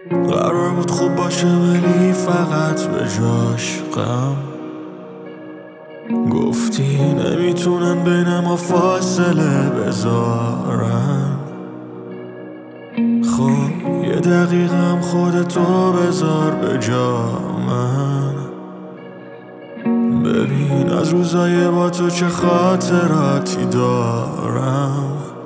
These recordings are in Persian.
قرار بود خوب باشه ولی فقط به جاش غم. گفتی نمیتونن بین ما فاصله بذارن. خب یه دقیقم خودتو بذار به جا من. ببین از روزای با تو چه خاطراتی دارم.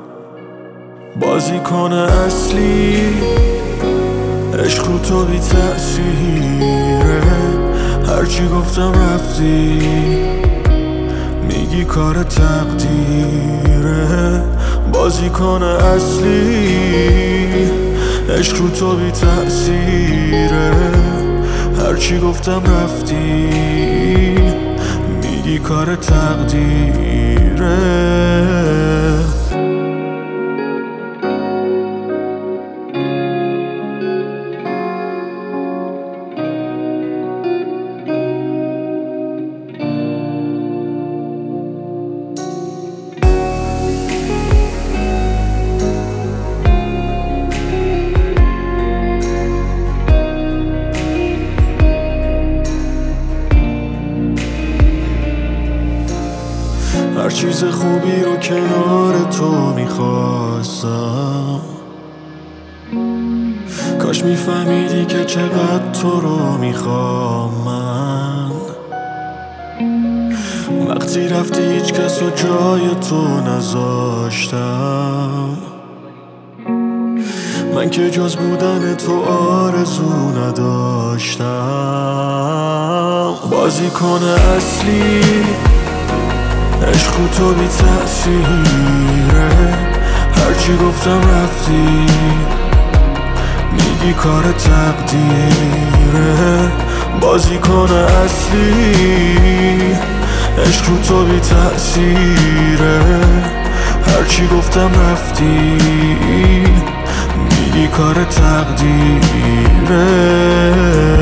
بازیکن اصلی عشق رو تو بی تأثیره. هرچی گفتم رفتی میگی کار تقدیره. بازیکن اصلی عشق رو تو بی تأثیره. هرچی گفتم رفتی میگی کار تقدیره. هر چیز خوبی رو کنار تو میخواستم. کاش میفهمیدی که چقدر تو رو میخوام من. وقتی رفتی هیچ کس رو جای تو نذاشتم. من که جز بودن تو آرزو نداشتم. بازیکن اصلی عشق رو تو بی تأثیره. هرچی گفتم رفتی میگی کار تقدیره. بازیکن اصلی عشق رو تو بی تأثیره. هرچی گفتم رفتی میگی کار تقدیره.